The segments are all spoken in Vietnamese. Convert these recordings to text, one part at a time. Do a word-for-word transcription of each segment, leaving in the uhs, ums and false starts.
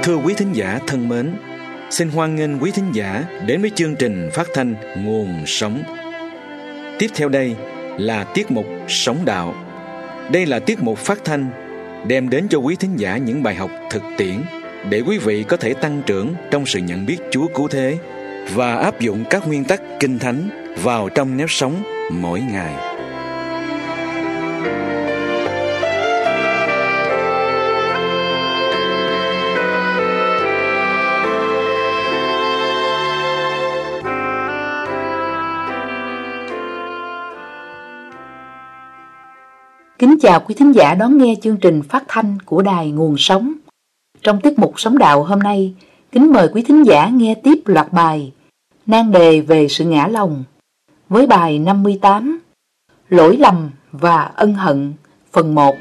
Thưa quý thính giả thân mến, xin hoan nghênh quý thính giả đến với chương trình phát thanh Nguồn Sống. Tiếp theo đây là tiết mục Sống Đạo. Đây là tiết mục phát thanh đem đến cho quý thính giả những bài học thực tiễn để quý vị có thể tăng trưởng trong sự nhận biết Chúa cứu thế và áp dụng các nguyên tắc Kinh Thánh vào trong nếp sống mỗi ngày. Kính chào quý thính giả đón nghe chương trình phát thanh của Đài Nguồn Sống. Trong tiết mục Sống Đạo hôm nay, kính mời quý thính giả nghe tiếp loạt bài nan đề về sự ngã lòng với bài năm mươi tám Lỗi lầm và ân hận phần một.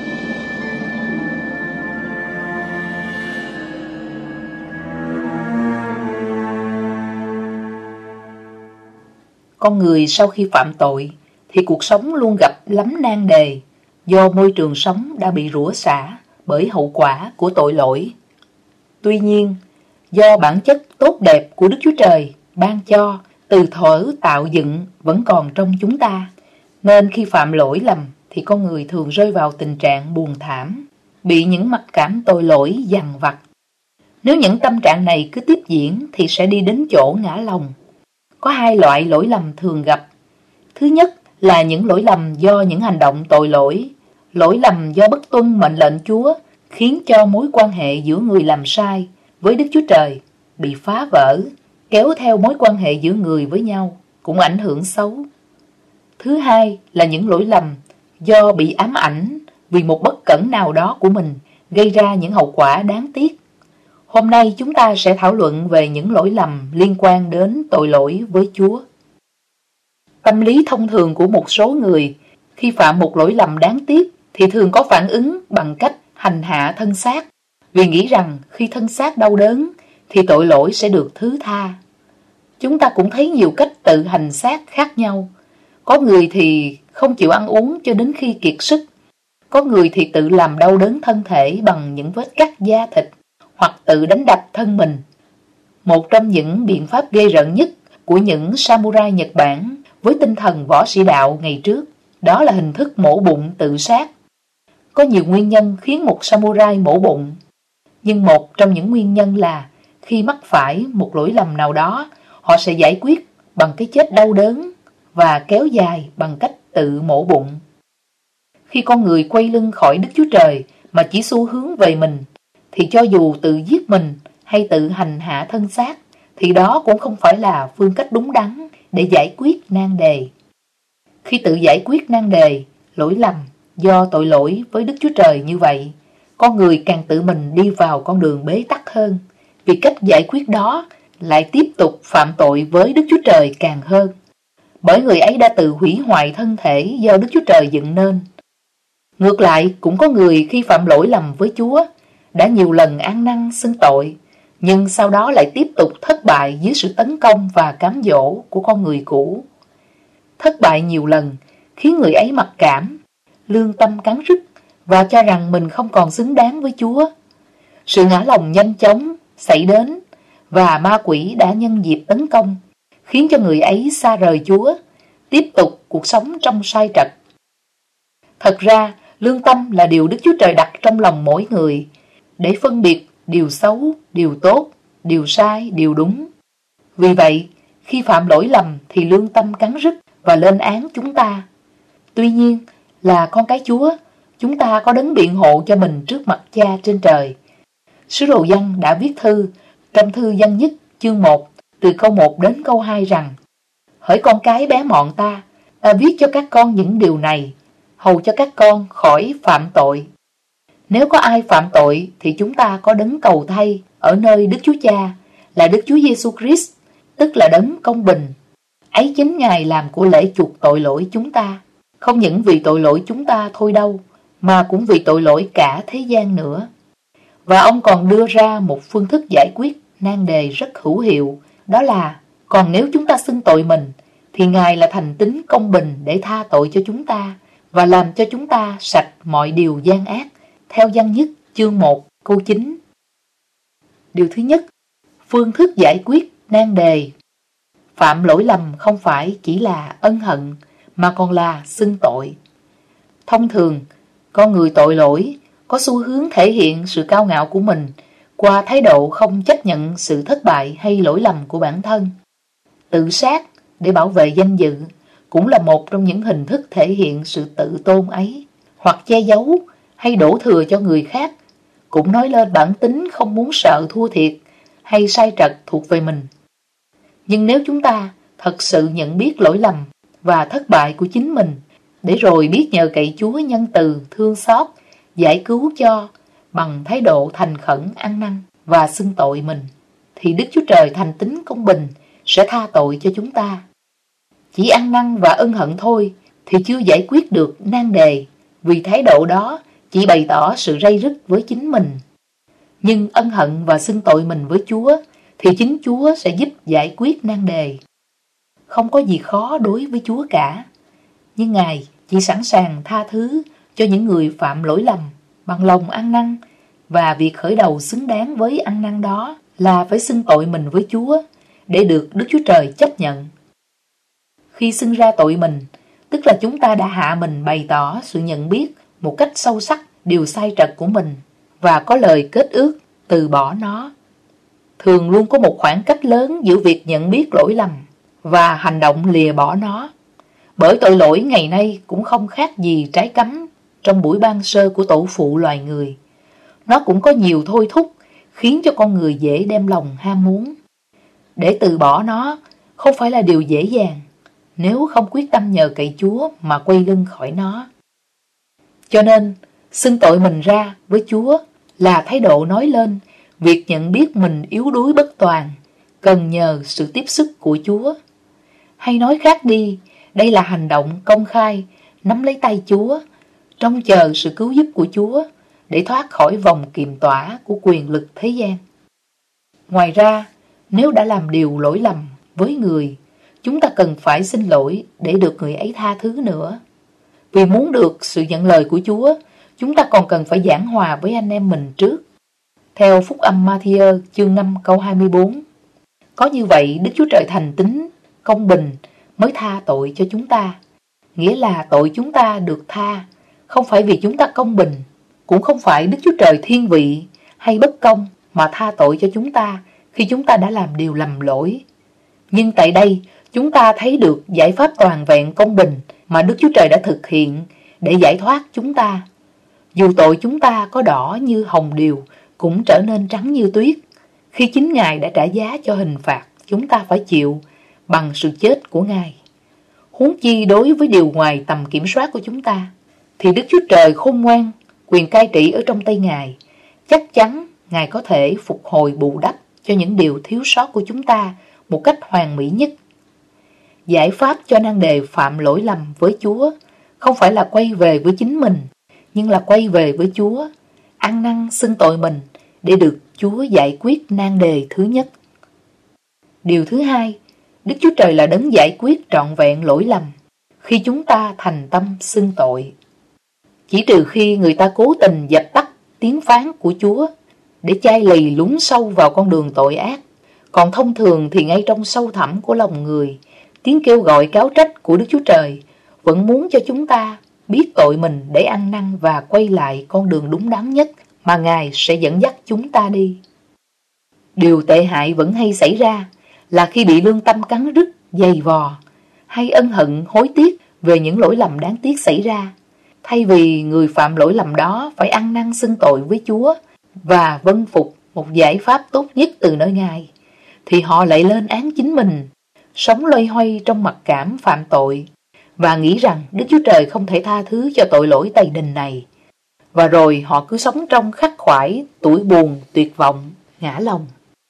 Con người sau khi phạm tội thì cuộc sống luôn gặp lắm nan đề do môi trường sống đã bị rủa xả bởi hậu quả của tội lỗi. Tuy nhiên, do bản chất tốt đẹp của Đức Chúa Trời ban cho từ thuở tạo dựng vẫn còn trong chúng ta, nên khi phạm lỗi lầm thì con người thường rơi vào tình trạng buồn thảm, bị những mặc cảm tội lỗi dằn vặt. Nếu những tâm trạng này cứ tiếp diễn thì sẽ đi đến chỗ ngã lòng. Có hai loại lỗi lầm thường gặp. Thứ nhất là những lỗi lầm do những hành động tội lỗi. Lỗi lầm do bất tuân mệnh lệnh Chúa khiến cho mối quan hệ giữa người làm sai với Đức Chúa Trời bị phá vỡ, kéo theo mối quan hệ giữa người với nhau cũng ảnh hưởng xấu. Thứ hai là những lỗi lầm do bị ám ảnh vì một bất cẩn nào đó của mình gây ra những hậu quả đáng tiếc. Hôm nay chúng ta sẽ thảo luận về những lỗi lầm liên quan đến tội lỗi với Chúa. Tâm lý thông thường của một số người khi phạm một lỗi lầm đáng tiếc thì thường có phản ứng bằng cách hành hạ thân xác, vì nghĩ rằng khi thân xác đau đớn thì tội lỗi sẽ được thứ tha. Chúng ta cũng thấy nhiều cách tự hành xác khác nhau. Có người thì không chịu ăn uống cho đến khi kiệt sức. Có người thì tự làm đau đớn thân thể bằng những vết cắt da thịt hoặc tự đánh đập thân mình. Một trong những biện pháp ghê rợn nhất của những samurai Nhật Bản với tinh thần võ sĩ đạo ngày trước, đó là hình thức mổ bụng tự sát. Có nhiều nguyên nhân khiến một samurai mổ bụng, nhưng một trong những nguyên nhân là khi mắc phải một lỗi lầm nào đó, họ sẽ giải quyết bằng cái chết đau đớn và kéo dài bằng cách tự mổ bụng. Khi con người quay lưng khỏi Đức Chúa Trời mà chỉ xu hướng về mình, thì cho dù tự giết mình hay tự hành hạ thân xác, thì đó cũng không phải là phương cách đúng đắn để giải quyết nan đề. Khi tự giải quyết nan đề, lỗi lầm do tội lỗi với Đức Chúa Trời như vậy, con người càng tự mình đi vào con đường bế tắc hơn, vì cách giải quyết đó lại tiếp tục phạm tội với Đức Chúa Trời càng hơn. Bởi người ấy đã tự hủy hoại thân thể do Đức Chúa Trời dựng nên. Ngược lại, cũng có người khi phạm lỗi lầm với Chúa đã nhiều lần ăn năn xưng tội, nhưng sau đó lại tiếp tục thất bại dưới sự tấn công và cám dỗ của con người cũ. Thất bại nhiều lần khiến người ấy mặc cảm, lương tâm cắn rứt và cho rằng mình không còn xứng đáng với Chúa. Sự ngã lòng nhanh chóng xảy đến và ma quỷ đã nhân dịp tấn công, khiến cho người ấy xa rời Chúa, tiếp tục cuộc sống trong sai trật. Thật ra, lương tâm là điều Đức Chúa Trời đặt trong lòng mỗi người để phân biệt điều xấu, điều tốt, điều sai, điều đúng. Vì vậy, khi phạm lỗi lầm thì lương tâm cắn rứt và lên án chúng ta. Tuy nhiên, là con cái Chúa, chúng ta có đấng biện hộ cho mình trước mặt Cha trên trời. Sứ đồ Giăng đã viết thư trong thư Giăng nhất chương một từ câu một đến câu hai rằng: Hỡi con cái bé mọn ta, ta viết cho các con những điều này, hầu cho các con khỏi phạm tội. Nếu có ai phạm tội thì chúng ta có đấng cầu thay ở nơi Đức Chúa Cha là Đức Chúa Giêsu Christ, tức là đấng công bình. Ấy chính Ngài làm của lễ chuộc tội lỗi chúng ta, không những vì tội lỗi chúng ta thôi đâu, mà cũng vì tội lỗi cả thế gian nữa. Và ông còn đưa ra một phương thức giải quyết nan đề rất hữu hiệu, đó là: còn nếu chúng ta xưng tội mình, thì Ngài là thành tín công bình để tha tội cho chúng ta và làm cho chúng ta sạch mọi điều gian ác, theo Giăng nhất chương một câu chín. Điều thứ nhất, phương thức giải quyết nan đề. Phạm lỗi lầm không phải chỉ là ân hận, mà còn là xưng tội. Thông thường, con người tội lỗi có xu hướng thể hiện sự cao ngạo của mình qua thái độ không chấp nhận sự thất bại hay lỗi lầm của bản thân. Tự sát để bảo vệ danh dự cũng là một trong những hình thức thể hiện sự tự tôn ấy, hoặc che giấu hay đổ thừa cho người khác, cũng nói lên bản tính không muốn sợ thua thiệt hay sai trật thuộc về mình. Nhưng nếu chúng ta thật sự nhận biết lỗi lầm và thất bại của chính mình, để rồi biết nhờ cậy Chúa nhân từ, thương xót, giải cứu cho bằng thái độ thành khẩn, ăn năn và xưng tội mình, thì Đức Chúa Trời thành tín công bình sẽ tha tội cho chúng ta. Chỉ ăn năn và ân hận thôi thì chưa giải quyết được nan đề, vì thái độ đó chỉ bày tỏ sự ray rứt với chính mình. Nhưng ân hận và xưng tội mình với Chúa thì chính Chúa sẽ giúp giải quyết nan đề. Không có gì khó đối với Chúa cả, nhưng Ngài chỉ sẵn sàng tha thứ cho những người phạm lỗi lầm bằng lòng ăn năn, và việc khởi đầu xứng đáng với ăn năn đó là phải xưng tội mình với Chúa để được Đức Chúa Trời chấp nhận. Khi xưng ra tội mình, tức là chúng ta đã hạ mình bày tỏ sự nhận biết một cách sâu sắc điều sai trật của mình và có lời kết ước từ bỏ nó. Thường luôn có một khoảng cách lớn giữa việc nhận biết lỗi lầm và hành động lìa bỏ nó. Bởi tội lỗi ngày nay cũng không khác gì trái cấm trong buổi ban sơ của tổ phụ loài người. Nó cũng có nhiều thôi thúc khiến cho con người dễ đem lòng ham muốn. Để từ bỏ nó không phải là điều dễ dàng nếu không quyết tâm nhờ cậy Chúa mà quay lưng khỏi nó. Cho nên, xưng tội mình ra với Chúa là thái độ nói lên việc nhận biết mình yếu đuối bất toàn, cần nhờ sự tiếp sức của Chúa. Hay nói khác đi, đây là hành động công khai nắm lấy tay Chúa, trông chờ sự cứu giúp của Chúa để thoát khỏi vòng kiềm tỏa của quyền lực thế gian. Ngoài ra, nếu đã làm điều lỗi lầm với người, chúng ta cần phải xin lỗi để được người ấy tha thứ nữa. Vì muốn được sự nhận lời của Chúa, chúng ta còn cần phải giảng hòa với anh em mình trước. Theo Phúc âm Ma-thi-ơ chương năm câu hai mươi bốn, có như vậy Đức Chúa Trời thành tín, công bình mới tha tội cho chúng ta. Nghĩa là tội chúng ta được tha, không phải vì chúng ta công bình, cũng không phải Đức Chúa Trời thiên vị hay bất công mà tha tội cho chúng ta khi chúng ta đã làm điều lầm lỗi. Nhưng tại đây, chúng ta thấy được giải pháp toàn vẹn công bình mà Đức Chúa Trời đã thực hiện để giải thoát chúng ta. Dù tội chúng ta có đỏ như hồng điều, cũng trở nên trắng như tuyết, khi chính Ngài đã trả giá cho hình phạt chúng ta phải chịu bằng sự chết của Ngài. Huống chi đối với điều ngoài tầm kiểm soát của chúng ta, thì Đức Chúa Trời khôn ngoan, quyền cai trị ở trong tay Ngài. Chắc chắn Ngài có thể phục hồi bù đắp cho những điều thiếu sót của chúng ta một cách hoàn mỹ nhất. Giải pháp cho nan đề phạm lỗi lầm với Chúa không phải là quay về với chính mình, nhưng là quay về với Chúa, ăn năn xưng tội mình để được Chúa giải quyết nan đề thứ nhất. Điều thứ hai, Đức Chúa Trời là đấng giải quyết trọn vẹn lỗi lầm khi chúng ta thành tâm xưng tội. Chỉ trừ khi người ta cố tình dập tắt tiếng phán của Chúa để chai lì lún sâu vào con đường tội ác, còn thông thường thì ngay trong sâu thẳm của lòng người, tiếng kêu gọi cáo trách của Đức Chúa Trời vẫn muốn cho chúng ta biết tội mình để ăn năn và quay lại con đường đúng đắn nhất mà Ngài sẽ dẫn dắt chúng ta đi. Điều tệ hại vẫn hay xảy ra là khi bị lương tâm cắn rứt, dày vò, hay ân hận hối tiếc về những lỗi lầm đáng tiếc xảy ra, thay vì người phạm lỗi lầm đó phải ăn năn xưng tội với Chúa và vâng phục một giải pháp tốt nhất từ nơi Ngài, thì họ lại lên án chính mình, sống loay hoay trong mặc cảm phạm tội và nghĩ rằng Đức Chúa Trời không thể tha thứ cho tội lỗi tày đình này. Và rồi họ cứ sống trong khắc khoải, tủi buồn, tuyệt vọng, ngã lòng.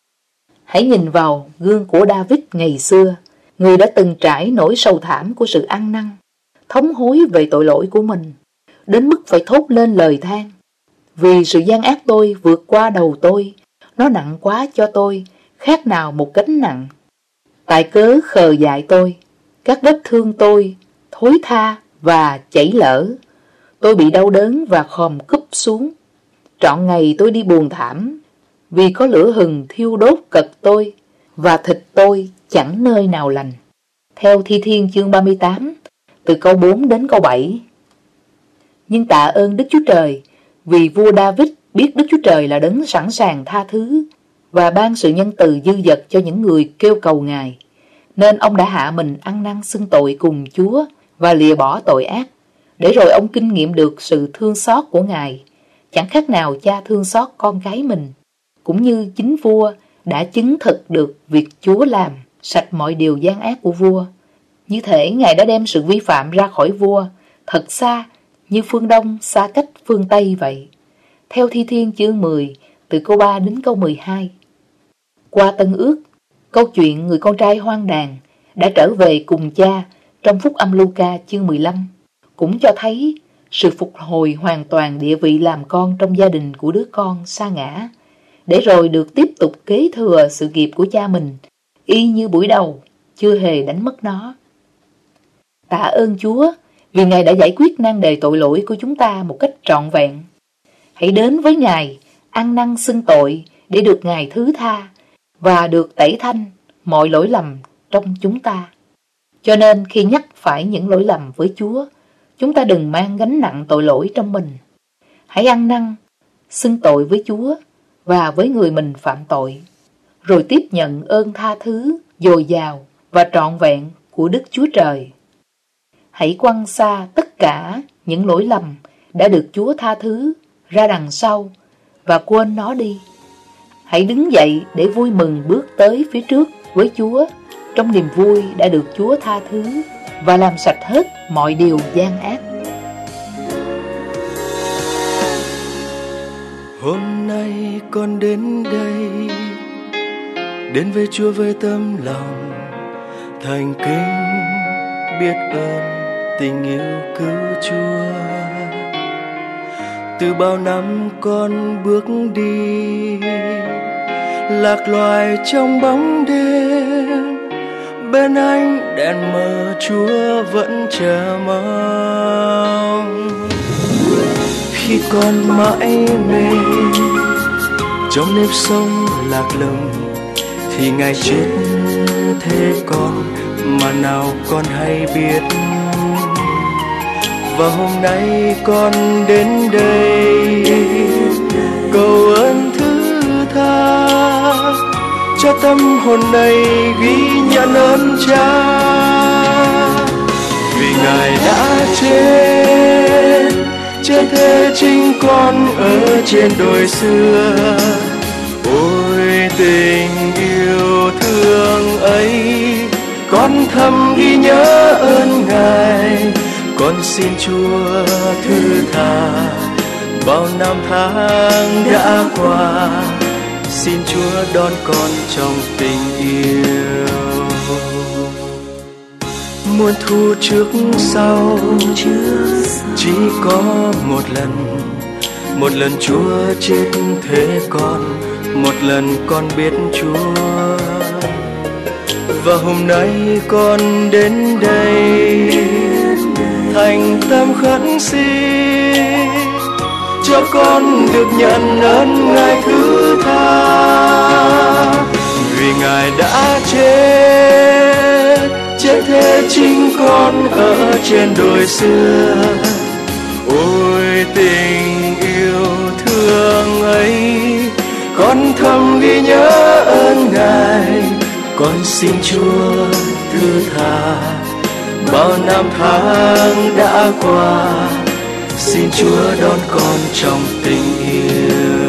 Hãy nhìn vào gương của David ngày xưa, người đã từng trải nỗi sầu thảm của sự ăn năn, thống hối về tội lỗi của mình, đến mức phải thốt lên lời than: vì sự gian ác tôi vượt qua đầu tôi, nó nặng quá cho tôi, khác nào một gánh nặng. Tại cớ khờ dại tôi, các vết thương tôi thối tha và chảy lở, tôi bị đau đớn và khòm cúp xuống. Trọn ngày tôi đi buồn thảm, vì có lửa hừng thiêu đốt cật tôi, và thịt tôi chẳng nơi nào lành. Theo Thi Thiên chương ba mươi tám, từ câu bốn đến câu bảy. Nhưng tạ ơn Đức Chúa Trời, vì vua David biết Đức Chúa Trời là đấng sẵn sàng tha thứ và ban sự nhân từ dư dật cho những người kêu cầu Ngài, nên ông đã hạ mình ăn năn xưng tội cùng Chúa và lìa bỏ tội ác, để rồi ông kinh nghiệm được sự thương xót của Ngài, chẳng khác nào cha thương xót con cái mình, cũng như chính vua đã chứng thực được việc Chúa làm sạch mọi điều gian ác của vua. Như thể Ngài đã đem sự vi phạm ra khỏi vua, thật xa như phương Đông xa cách phương Tây vậy. Theo Thi Thiên chương mười, từ câu ba đến câu mười hai. Qua Tân Ước, câu chuyện người con trai hoang đàn đã trở về cùng cha trong Phúc Âm Luca chương mười lăm cũng cho thấy sự phục hồi hoàn toàn địa vị làm con trong gia đình của đứa con sa ngã, để rồi được tiếp tục kế thừa sự nghiệp của cha mình, y như buổi đầu chưa hề đánh mất nó. Tạ ơn Chúa vì Ngài đã giải quyết nan đề tội lỗi của chúng ta một cách trọn vẹn. Hãy đến với Ngài, ăn năn xưng tội để được Ngài thứ tha và được tẩy thanh mọi lỗi lầm trong chúng ta. Cho nên khi nhắc phải những lỗi lầm với Chúa, chúng ta đừng mang gánh nặng tội lỗi trong mình. Hãy ăn năn, xưng tội với Chúa và với người mình phạm tội, rồi tiếp nhận ơn tha thứ dồi dào và trọn vẹn của Đức Chúa Trời. Hãy quăng xa tất cả những lỗi lầm đã được Chúa tha thứ ra đằng sau và quên nó đi. Hãy đứng dậy để vui mừng bước tới phía trước với Chúa trong niềm vui đã được Chúa tha thứ và làm sạch hết mọi điều gian ác. Hôm nay con đến đây, đến với Chúa với tấm lòng thành kính, biết ơn tình yêu cứu Chúa. Từ bao năm con bước đi, lạc loài trong bóng đêm, bên anh đèn mờ Chúa vẫn chờ mong. Khi con mãi mê trong nếp sống lạc lõng, thì Ngài chết thế con mà nào con hay biết. Và hôm nay con đến đây cầu ơn thứ tha, cho tâm hồn này ghi nhận ơn Cha. Vì Ngài đã chết, chết thế chính con ở trên đồi xưa. Ôi tình yêu thương ấy, con thầm ghi nhớ ơn Ngài. Con xin Chúa thứ tha bao năm tháng đã qua, xin Chúa đón con trong tình yêu. Muôn thu trước sau chỉ có một lần, một lần Chúa chết thế con, một lần con biết Chúa. Và hôm nay con đến đây thành tâm khấn xin, cho con được nhận ơn Ngài thứ tha. Vì Ngài đã chết, chết thế chính con ở trên đồi xưa. Ôi tình yêu thương ấy, con thầm ghi nhớ ơn Ngài. Con xin Chúa thứ tha bao năm tháng đã qua, xin Chúa đón con trong tình yêu.